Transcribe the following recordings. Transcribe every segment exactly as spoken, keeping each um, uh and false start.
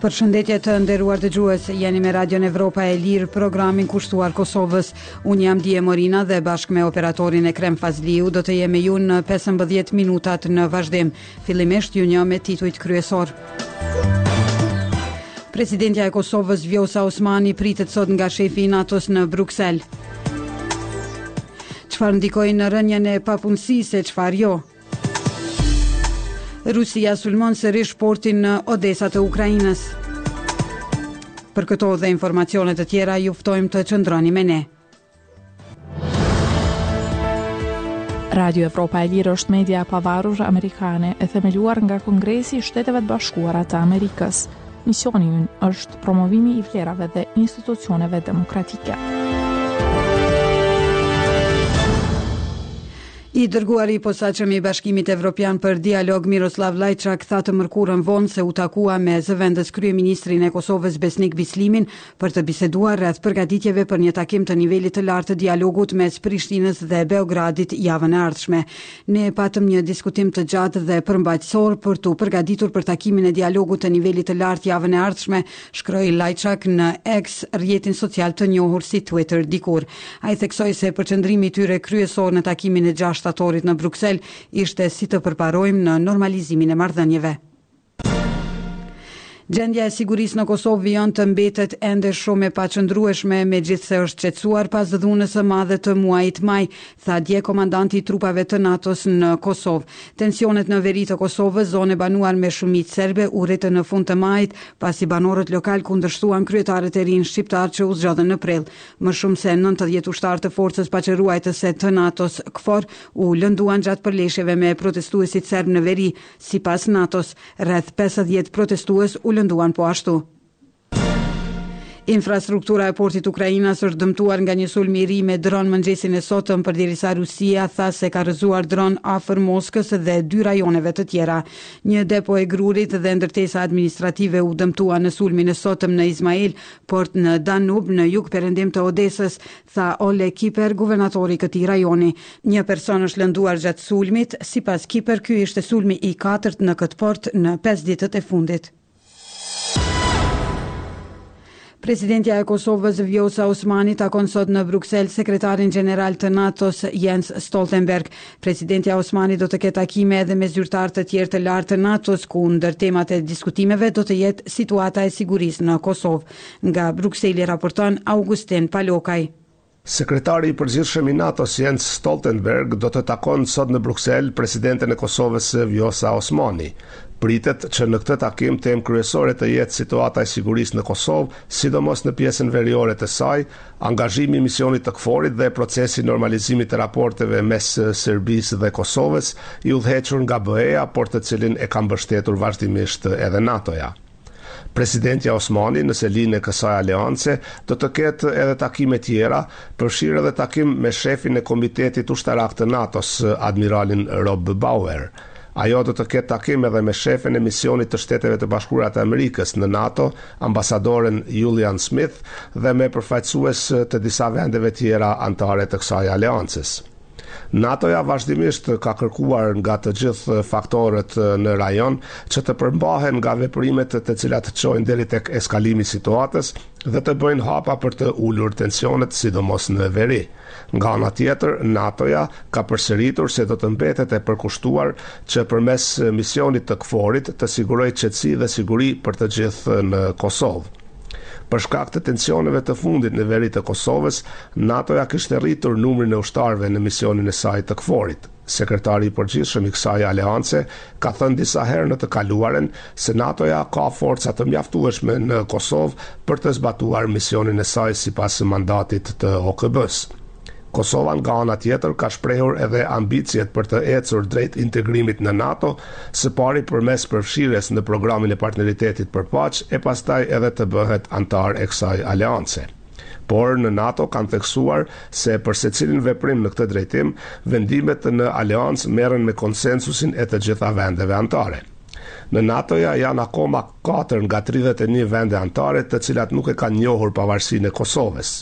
Përshëndetje të nderuar dëgjues, jeni me Radion Evropa e Lirë, programin kushtuar Kosovës. Unë jam Dije Morina dhe bashkë me operatorin Ekrem Fazliu do të jemi ju në pesëmbëdhjetë minutat në vazhdim. Fillimisht ju një me titujt kryesor. Presidentja e Kosovës Vjosa Osmani pritet sot nga shefi i NATO-s në Bruksel. Çfarë ndikojnë në rënien e papunësisë, çfarë jo? Rusia sulmon sërish portin në Odesa të Ukrainës. Për këto dhe informacionet të tjera ju ftojmë të qëndroni me ne. Radio Evropa e Lirë është media e pavarur amerikane e themeluar nga Kongresi i Shteteve të Bashkuara të Amerikës. Misioni i ynë është promovimi i vlerave dhe institucioneve demokratike. I dërguari i posaçëm i Bashkimit Evropian për dialog Miroslav Lajçak tha të mërkurën vonë se u takua me zëvendës kryeministrin e Kosovës Besnik Bislimin për të biseduar rreth përgatitjeve për një takim të nivelit të lartë të dialogut mes Prishtinës dhe Beogradit javën e ardhshme. Ne patëm një diskutim të gjatë dhe përmbajtësor për të përgatitur për takimin e dialogut të nivelit të lartë javën e ardhshme, shkroi Lajçak në X, rrjetin social të njohur si Twitter dikur. Ai theksoi se përqendrimi i tyre kryesor në takimin e gjashtë shtatorit në Bruksel ishte si të përparojmë në normalizimin e marrëdhënieve. Gjendja e sigurisë në Kosovë vijon të mbetet ende shumë e paqëndrueshme, megjithse është qetësuar pas dhunës së madhe të muajit maj, tha dje komandanti i trupave të NATO-s në Kosovë. Tensionet në veri të Kosovës, zonë e banuar me shumicë serbe, u rritën në fund të majit, pasi banorët lokal kundërshtuan kryetarët e rinj shqiptar që u zgjodhen në prill. Më shumë se nëntëdhjetë ushtarë të forcës paqëruajtëse të NATO-s KFOR u lënduan gjatë përleshjeve me protestuesit serb në veri. Sipas NATO-s, rreth pesëdhjetë protestues u lënduan po ashtu. Infrastruktura e portit Ukrainas është dëmtuar nga një sulm i ri me dron mëngjesin e sotëm, përderisa Rusia tha se ka rrëzuar dron afër Moskës dhe dy rajoneve të tjera. Një depo e grurit dhe ndërtesa administrative u dëmtua në sulmin e sotëm në Izmail, port në Danub në jug perëndim të Odesës, tha Ole Kiper, guvernatori i këtij rajoni. Një person është lënduar gjatë sulmit, sipas Kiper ky ishte sulmi i katërt në këtë port në pesë ditët e fundit. Presidentja e Kosovës Vjosa Osmani takon sot në Bruksel sekretarin gjeneral të NATO-s Jens Stoltenberg. Presidentja Osmani do të ketë takime edhe me zyrtar të tjerë të lartë të NATO-s, ku ndër temat e diskutimeve do të jetë situata e sigurisë në Kosovë. Nga Brukseli raporton Augustin Palokaj. Sekretari i përgjithshëm i NATO-s Jens Stoltenberg do të takon sot në Bruksel presidenten e Kosovës Vjosa Osmani. Pritet që në këtë takim temë kryesore të jetë situata e sigurisë në Kosovë, sidomos në pjesën veriore të saj, angazhimi i misionit të KFOR-it dhe procesi normalizimit të raporteve mes Serbisë dhe Kosovës, i udhëhequr nga B E-ja, por të cilin e ka mbështetur vazhdimisht edhe NATO-ja. Presidentja Osmani, nëse linë e kësaj aleance, do të ketë edhe takime tjera, përfshirë edhe takim me shefin e Komitetit Ushtarak të NATO-s, admiralin Rob Bauer. Ajo do të ketë takim edhe me shefen e misionit të Shteteve të Bashkuara të Amerikës në NATO, ambasadoren Julian Smith, dhe me përfaqësues të disa vendeve tjera anëtare të kësaj aleancës. NATO-ja vazhdimisht ka kërkuar nga të gjithë faktorët në rajon që të përmbahen nga veprimet të cilat çojnë deri tek eskalimi i situatës dhe të bëjnë hapa për të ulur tensionet, sidomos në veri. Nga ana tjetër, NATO-ja ka përsëritur se do të mbetet e përkushtuar që përmes misionit të KFOR-it të sigurojë qetësi dhe siguri për të gjithë në Kosovë. Për shkak të tensioneve të fundit në veri të Kosovës, NATO-ja kishte rritur numrin e ushtarëve në misionin e saj të KFOR-it. Sekretari i përgjithshëm i kësaj aleance ka thënë disa herë në të kaluaren se NATO-ja ka forca të mjaftueshme në Kosovë për të zbatuar misionin e saj sipas mandatit të O K B-s. Kosova nga ana tjetër ka shprehur edhe ambicjet për të ecur drejt integrimit në NATO, së pari përmes përfshirjes në programin e partneritetit për paqë e pastaj edhe të bëhet antar e kësaj aleance. Por në NATO kanë theksuar se për secilin veprim në këtë drejtim, vendimet në aleancë merren me konsensusin e të gjitha vendeve anëtare. Në NATO-ja janë akoma katër nga tridhjetë e një vende anëtare të cilat nuk e kanë njohur pavarësinë e Kosovës.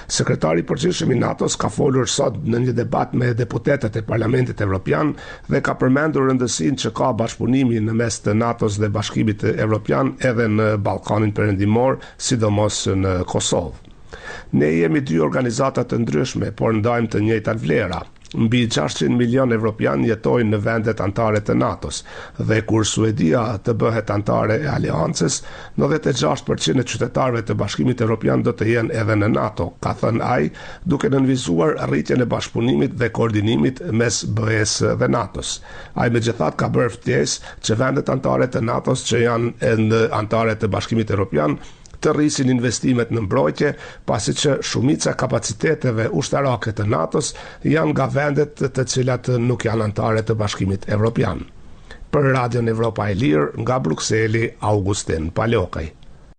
Sekretari i përgjithshëm i NATO-s ka folur sot në një debat me deputetët e Parlamentit Evropian dhe ka përmendur rëndësinë që ka bashkëpunimi në mes të NATO-s dhe Bashkimit Evropian edhe në Ballkanin Perëndimor, sidomos në Kosovë. Ne jemi dy organizata të ndryshme, por ndajmë të njëjtat vlera. Mbi gjashtëqind milion evropian jetojnë në vendet anëtare të NATO-s dhe kur Suedia të bëhet anëtare e aleancës, nëntëdhjetë e gjashtë përqind e qytetarëve të Bashkimit Evropian do të jenë edhe në NATO, ka thënë ai, duke nënvizuar rritjen e bashkëpunimit dhe koordinimit mes B E S dhe NATO-s. Ai megjithatë ka bërë ftesë që vendet anëtare të NATO-s që janë në anëtare të Bashkimit Evropian të rrisin investimet në mbrojtje, pasi që shumica kapaciteteve ushtarake të NATO-s janë nga vendet të cilat nuk janë anëtare të Bashkimit Evropian. Për Radion Evropa e Lirë, nga Brukseli, Augustin Palokaj.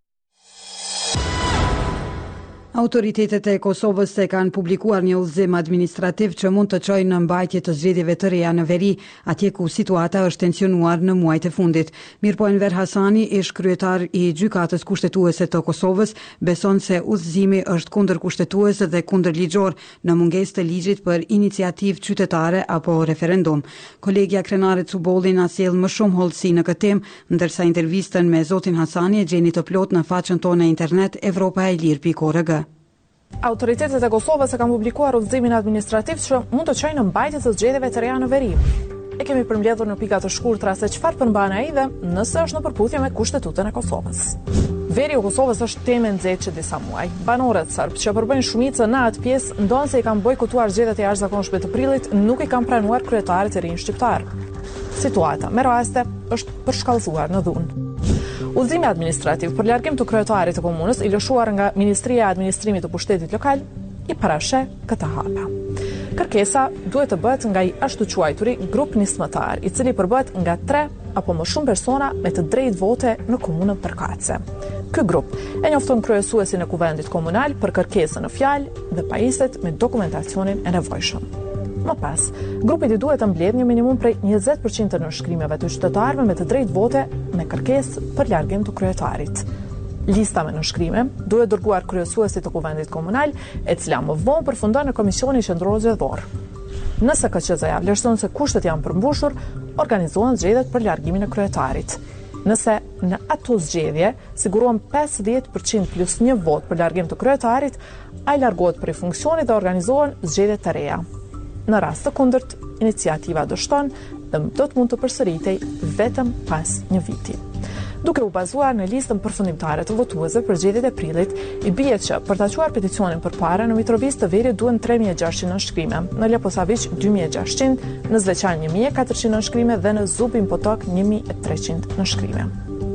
Autoritetet e Kosovës e kanë publikuar një udhëzim administrativ që mund të çojë në mbajtje të zgjedhjeve të reja në veri, atje ku situata është tensionuar në muajt e fundit. Mirpo Enver Hasani, ish kryetar i gjykatës kushtetuese të Kosovës, beson se udhëzimi është kundërkushtetues dhe kundërligjor në mungesë të ligjit për iniciativë qytetare apo referendum. Kolegja krenare Cubolli na sjell më shumë hollësi në këtë temë, ndërsa intervistën me zotin Hasani e gjeni të plot në faqen tonë në internet evropa e lirë pikë org. Autoritetet e Kosovës e kanë publikuar udhëzimin administrativ që mund të çojë në mbajtje të zgjedhjeve të reja në veri. E kemi përmbledhur në pika të shkurtra se çfarë përmban ai dhe nëse është në përputhje me kushtetutën e Kosovës. Veri u Kosovës është temë e nxehtë që disa muaj. Banorët serb që përbëjnë shumicën në atë pjesë ndonë se i kanë bojkotuar zgjedhjet e jashtëzakonshme të prillit, nuk i kanë pranuar kryetarit e rinj shqiptar. Situata me raste është përshkallëzuar në dhunë. Udhëzimi administrativ për largim të kryetarit të komunës i lëshuar nga Ministria e Administrimit të Pushtetit Lokal i parasheh këtë hapa. Kërkesa duhet të bëhet nga i ashtu quajturi grup nismëtar, i cili përbohet nga tre apo më shumë persona me të drejtë vote në komunën përkatëse. Ky grup e njofton kryesuesin e kuvendit komunal për kërkesën në fjalë dhe pajiset me dokumentacionin e nevojshëm. Më pas, grupi i duhet të mbledhë një minimum prej njëzet përqind të nënshkrimeve të qytetarëve me të drejtë vote me kërkesë për largim të kryetarit. Lista me nënshkrime duhet dërguar kryesuesit të kuvendit komunal, e cila më vonë përfundon në Komisionin Qendror Zgjedhor. Nëse K Q Z-ja vlerëson se kushtet janë përmbushur, organizohen zgjedhjet për largimin e kryetarit. Nëse në ato zgjedhje sigurohen pesëdhjetë përqind plus një vot për largim të kryetarit, ai largohet prej funksionit dhe organizohen zgjedhje të reja. Në rast të kundërt, iniciativa do shton dhe do të mund të përsëritej vetëm pas një viti. Duke u bazuar në listën përfundimtare të votuesve për zgjedhjet e prillit, i bie që për ta quar peticionin përpara në Mitrovic të Verit duhen tre mijë e gjashtëqind nënshkrime, në Leposavić dy mijë e gjashtëqind, në Zveçan një mijë e katërqind nënshkrime dhe në Zubin Potok një mijë e treqind nënshkrime.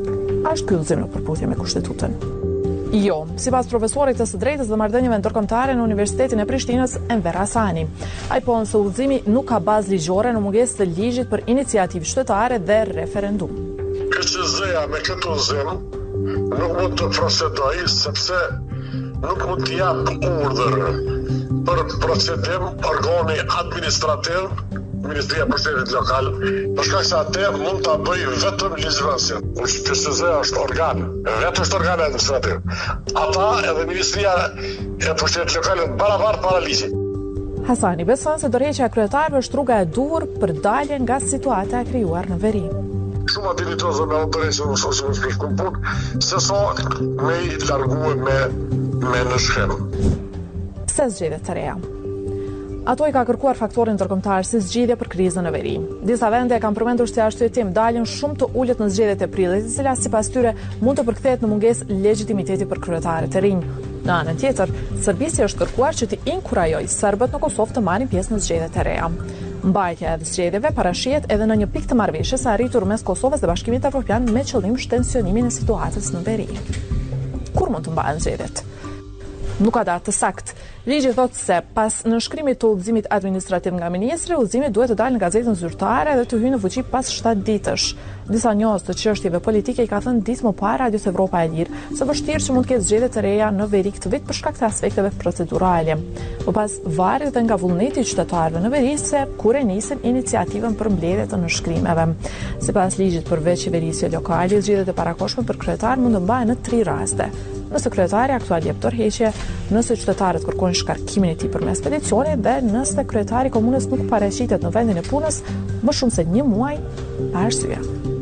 A është ky udhëzim në përputhje me kushtetutën? Jo, sipas profesorit të së drejtës dhe marrëdhënieve ndërkombëtare në Universitetin e Prishtinës, Enver Hasani. Ai thonë se udhëzimi nuk ka bazë ligjore në mungesë të ligjit për iniciativë qytetare dhe referendum. K Q Z-ja me këtë udhëzim nuk mund të procedoj sepse nuk mund të jap urdhër për procedim organi administrativ, Ministria e Pushtetit Lokal, për shkak se atë mund ta bëj vetëm ligjvënësia. K Q Z-ja është organ, vetëm është organ administrativ. Ata edhe Ministria e Pushtetit Lokal janë barabartë para ligjit. Hasani beson se dorëheqja e kryetarëve është rruga e duhur për dalje nga situata e krijuar në veri. Shumë abilitoze me opereshën në shoqërisë për shkumpun, se so me i largue me, me në shkem. Pse zgjedhjet të reja? Ato i ka kërkuar faktorin ndërkombëtar si zgjidhje për krizën në veri. Disa vende e kanë përmendur si arsyetim daljen shumë të ulët në zgjedhjet e prillit, e cila sipas tyre mund të përkthehet në mungesë legitimiteti për kryetarët e rinj. Në anën tjetër, Serbisja është kërkuar që të inkurajojë serbët në Kosovë të marrin pjesë në zgjedhjet e reja. Mbajtja e zgjedhjeve parashihet edhe në një pikë të marrëveshjes së arritur mes Kosovës dhe Bashkimit Evropian me qëllim shtensionimin e situatës në veri. Kur mund të mbahen zgjedhjet? Nuk ka datë të saktë. Ligji thotë se pas nënshkrimit të udhëzimit administrativ nga ministri, udhëzimi duhet të dalë në gazetën zyrtare dhe të hyjë në fuqi pas shtatë ditësh. Disa njohës të çështjeve politike i ka thënë ditë më parë Radios Evropa e Lirë se vështirë që mund të ketë zgjedhje të reja në veri këtë vit për shkak të aspekteve procedurale. Më pas varet edhe nga vullneti i qytetarëve në veri se kur e nisin iniciativën për mbledhje të nënshkrimeve. Sipas ligjit përveç qeverisje lokale, zgjedhjet e parakohshme për kryetar mund të mbahen në tri raste. nëse kryetari aktual jep tërheqje, nëse qytetarët kërkojnë shkarkimin e tij përmes peticionit dhe nëse kryetari i komunës nuk paraqitet në vendin e punës më shumë se një muaj pa arsye.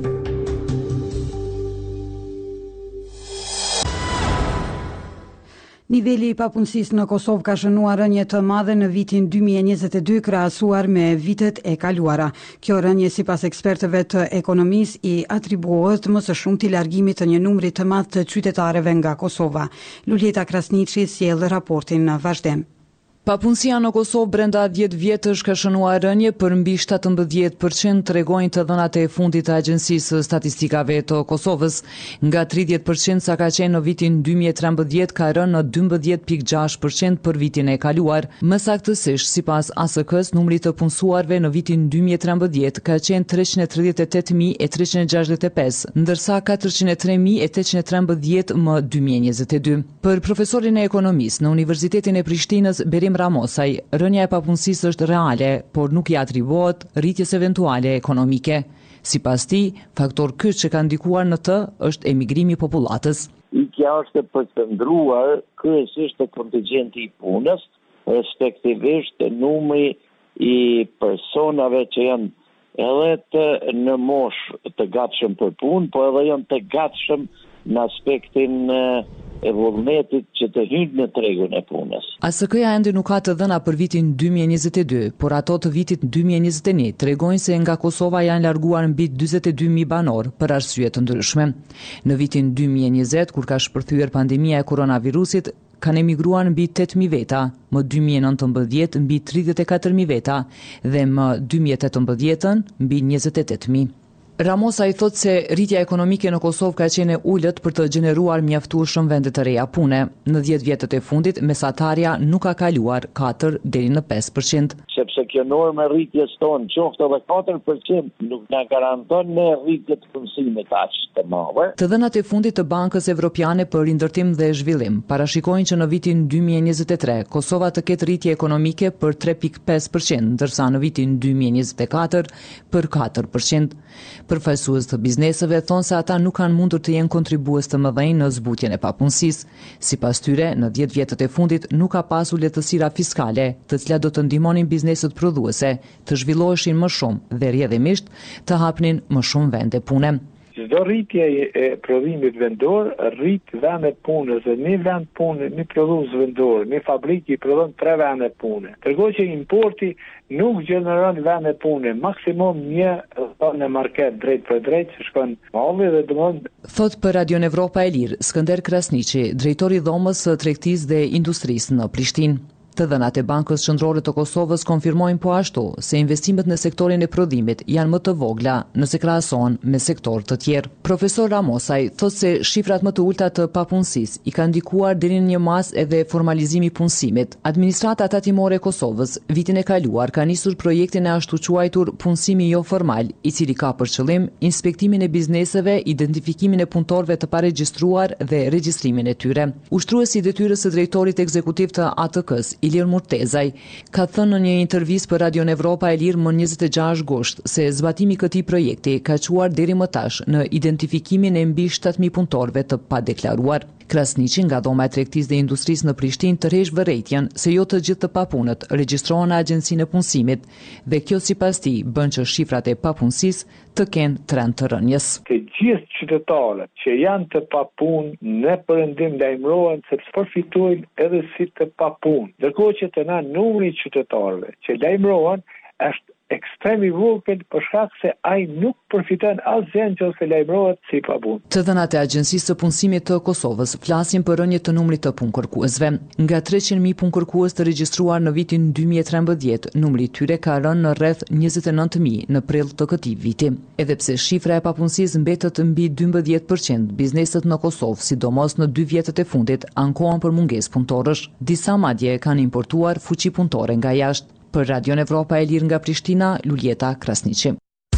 Niveli i papunësisë në Kosovë ka shënuar rënje të madhe në vitin dy mijë e njëzet e dy krahasuar me vitet e kaluara. Kjo rënje sipas ekspertëve të ekonomisë i atribuohet më së shumti largimit të një numri të madh të qytetarëve nga Kosova. Luljeta Krasniqi sjell raportin në vazhdim. Papunësia në Kosovë brenda dhjetë vjetësh ka shënuar rënje për mbi shtatëmbëdhjetë përqind, tregojnë të dhënat e fundit të Agjencisë së Statistikave të Kosovës. Nga tridhjetë përqind sa ka qenë në vitin dy mijë e trembëdhjetë ka rënë në dymbëdhjetë pikë gjashtë përqind për vitin e kaluar. Më saktësisht, sipas A S K-s, numri të punësuarve në vitin dy mijë e trembëdhjetë ka qenë treqind e tridhjetë e tetë mijë e treqind e gjashtëdhjetë e pesë, ndërsa katërqind e tre mijë e tetëqind e trembëdhjetë më dy mijë e njëzet e dy. Për profesorin e ekonomisë në Universitetin e Prishtinës, Berim Ramosaj, rënja e papunësisë është reale, por nuk i atribuohet rritjes eventuale ekonomike. Sipas tij, faktor kyç që ka ndikuar në të është emigrimi i popullatës. Ikja është e përqendruar kryesisht te kontingjenti i punës, respektivisht numri i personave që janë edhe të në moshë të gatshëm për punë, por edhe janë të gatshëm në aspektin e vullnetit që të hyjnë në tregun e punës. A S K-ja ende nuk ka të dhëna për vitin dy mijë e njëzet e dy, por ato të vitit dy mijë e njëzet e një tregojnë se nga Kosova janë larguar mbi dyzet e dy mijë banor për arsye të ndryshme. Në vitin dy mijë e njëzet, kur ka shpërthyer pandemia e koronavirusit, kanë emigruar mbi tetë mijë veta, më dy mijë e nëntëmbëdhjetë mbi tridhjetë e katër mijë veta dhe më dy mijë e tetëmbëdhjetë mbi njëzet e tetë mijë. Ramosa i thot se rritja ekonomike në Kosovë ka qenë ulët për të gjeneruar mjaftueshëm vende të reja pune. Në dhjetë vjetët e fundit, mesatarja nuk ka kaluar katër deri në pesë përqind. Sepse kjo normë e rritjes tonë, qoftë edhe katër përqind, nuk na garanton në rritje të punësimit aq të madhe. Të dhënat e fundit të Bankës Evropiane për Rindërtim dhe Zhvillim parashikojnë që në vitin dy mijë e njëzet e tre Kosova të ketë rritje ekonomike për tre pikë pesë përqind, ndërsa në vitin dy mijë e njëzet e katër për katër përqind. Përfaqësues të bizneseve thonë se ata nuk kanë mundur të jenë kontribues të mëdhenj në zbutjen e papunësisë. Sipas tyre, në dhjetë vjetët e fundit nuk ka pasur lehtësira fiskale, të cilat do të ndihmonin bizneset prodhuese të zhvilloheshin më shumë dhe rrjedhimisht të hapnin më shumë vende pune. Çdo rritje e prodhimit vendor rrit vendet punës dhe një vend pune, një prodhues vendor, një fabrikë i prodhon tre vende pune. Tregoj që importi nuk gjeneron vende pune, maksimum një në market drejt për drejt që shkon malli dhe domon. Thot për Radion Evropa e Lirë, Skënder Krasniqi, drejtori i dhomës së tregtisë dhe industrisë në Prishtinë. Të dhënat e Bankës Qendrore të Kosovës konfirmojnë po ashtu se investimet në sektorin e prodhimit janë më të vogla nëse krahasohen me sektor të tjerë. Profesor Ramosaj thot se shifrat më të ulta të papunësisë i kanë ndikuar deri në një mas edhe formalizimi i punësimit. Administrata tatimore e Kosovës vitin e kaluar ka nisur projektin e ashtu quajtur punësimi jo formal, i cili ka për qëllim inspektimin e bizneseve, identifikimin e punëtorëve të paregjistruar dhe regjistrimin e tyre. Ushtruesi i detyrës së drejtorit ekzekutiv të A T K-s, Ilir Murtezaj, ka thënë në një intervistë për Radion Evropa e Lirë më njëzet e gjashtë gusht se zbatimi i këtij projekti ka çuar deri më tash në identifikimin e mbi shtatë mijë punëtorëve të padeklaruar. Krasniqi nga dhoma e tregtisë dhe industrisë në Prishtinë tërheq vërejtjen se jo të gjithë të papunët regjistrohen në Agjencinë e Punësimit dhe kjo sipas tij bën që shifrat e papunësisë të kenë trend të rënjes. Të gjithë qytetarët që janë të papunë në perëndim lajmërohen sepse përfitojnë edhe si të papunë. Ndërkohë që të na numri i qytetarëve që lajmërohen është ekstrem i vogël për shkak se ai nuk përfiton asgjë nëse lajmërohet si papunë. Të dhënat e Agjencisë së Punësimit të Kosovës flasin për rënje të numrit të punëkërkuesve. Nga treqind mijë punëkërkues të regjistruar në vitin dy mijë e trembëdhjetë, numri i tyre ka rënë në rreth njëzet e nëntë mijë në prill të këtij viti. Edhe pse shifra e papunësisë mbetet mbi dymbëdhjetë përqind, bizneset në Kosovë, sidomos në dy vjetët e fundit, ankohen për mungesë punëtorësh. Disa madje kanë importuar fuqi punëtore nga jashtë. Për Radion Evropa e Lirë nga Prishtina, Luljeta Krasniqi.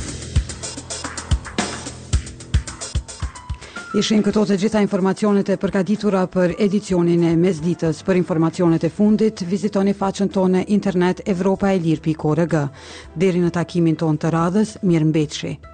Ishin këto të gjitha informacionet e përgatitura për edicionin e mesditës. Për informacionet e fundit, vizitoni faqen tonë internet evropaelir pikë org. Deri në takimin tonë të radhës, mirëmbëjtje.